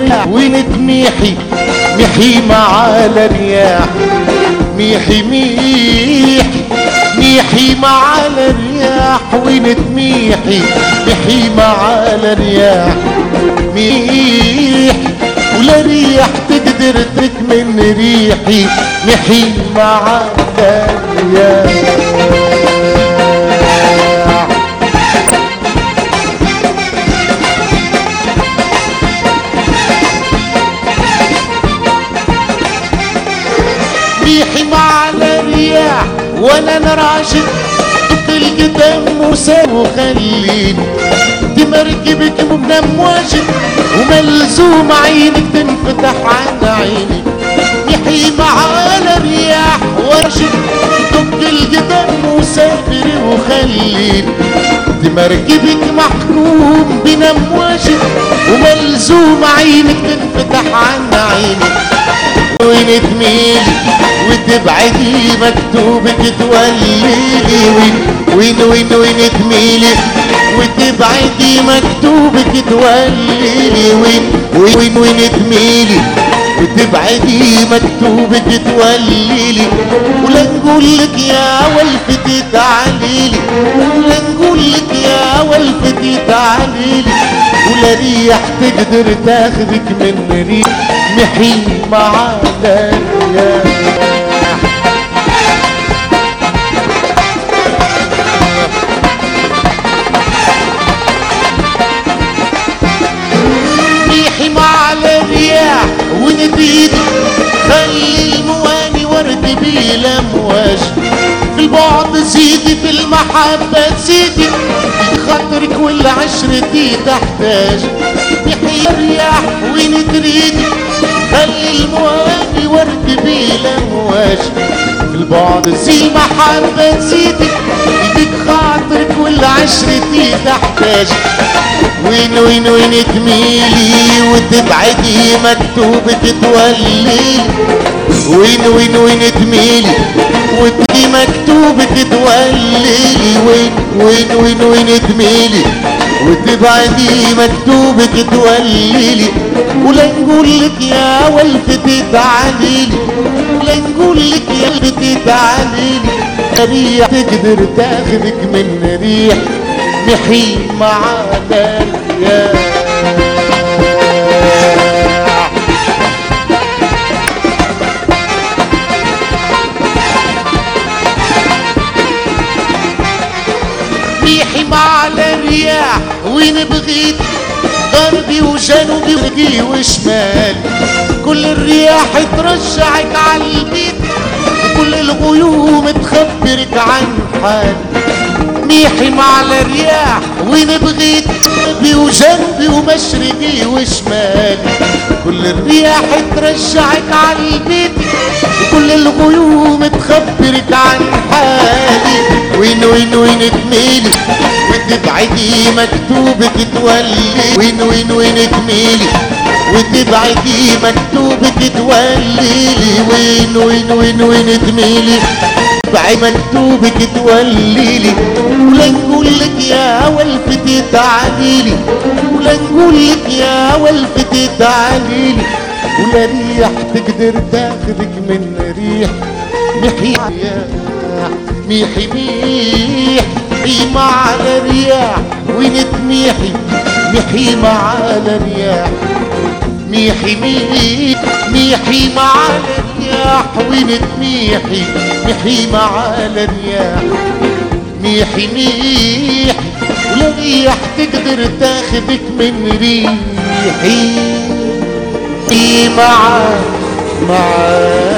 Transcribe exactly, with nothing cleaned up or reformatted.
الرياح ونتميحي ميحي مع الرياح ميحي ميح ميحي مع الرياح ونتميحي ميحي مع الرياح ميح ولا ريح تقدر تكمن ريحي ميحي مع الرياح. ميحي مع الرياح وانا نراشد القدام وسام وخليني دي مركبك مبنم واجد وملزوم عينك تنفتح عن عيني ميحي مع الرياح وارشد دق القدام وسافر وخليني دي مركبك محكوم بنم واجد وملزوم عينك تنفتح عن عيني وين تميلي وتبعدي مكتوبك توليلي وين وين وين وين تميلي وتبعدي مكتوبك توليلي وين وين وين تميلي وتبعدي مكتوبك توليلي ولا نقولك يا ولفتي تعاليلي ولا نقولك يا ولفتي تعاليلي ولا ريح تقدر تاخذك من ريح ميحي مع الرياح. ميحي مع الرياح ونبيد خلي المواني ورد بلا مواج في البعد زيدي في المحبة زيدي خاطرك والعشرة دي تحتاج ميحي الرياح وين تريدي خلي المواني ورد بلا مواج في البعد زي محبة زيدي يديك خاطرك والعشرة دي تحتاج وين وين وين تميلي وتبعدي مكتوبك توليلي وين وين وين تميلي وتبعدي مكتوبك توليلي وين وين وين وين تميلي وتبعدي مكتوبك توليلي ولا نقولك يا ولفتي تعاليلي ولا نقولك يا ولفتي تعاليلي ريح تقدر تاخذك من ريح ميحي مع الرياح. ميحي مع الرياح وين بغيت غربي وجنوبي وجي وشمال كل الرياح ترجعك على البيت وكل الغيوم تخبرك عن حال ميحي مع الرياح وين بغيت غربي وجنبي ومشرقي وشمال كل الرياح ترجعك على البيت وكل الغيوم تخبرك عن حالي وين وين وين تميلي وتبعدي مكتوبك تولي وين وين وين تميلي وتبعدي مكتوبك توليلي وين وين وين وين تميلي بعد مكتوبك توليلي ولا نقولك يا ولفتي تعاليلي ولا نقولك يا ولفتي تعاليلي ولا ريح تقدر تاخذك من ريح ميحي ميحي ميح ميحي مع الرياح وين تميحي ميحي مع الرياح ميحي ميح ميحي مع الرياح وين تميحي ميحي مع الرياح ميحي ميح ولا ريح تقدر تاخذك من ريحي مع مع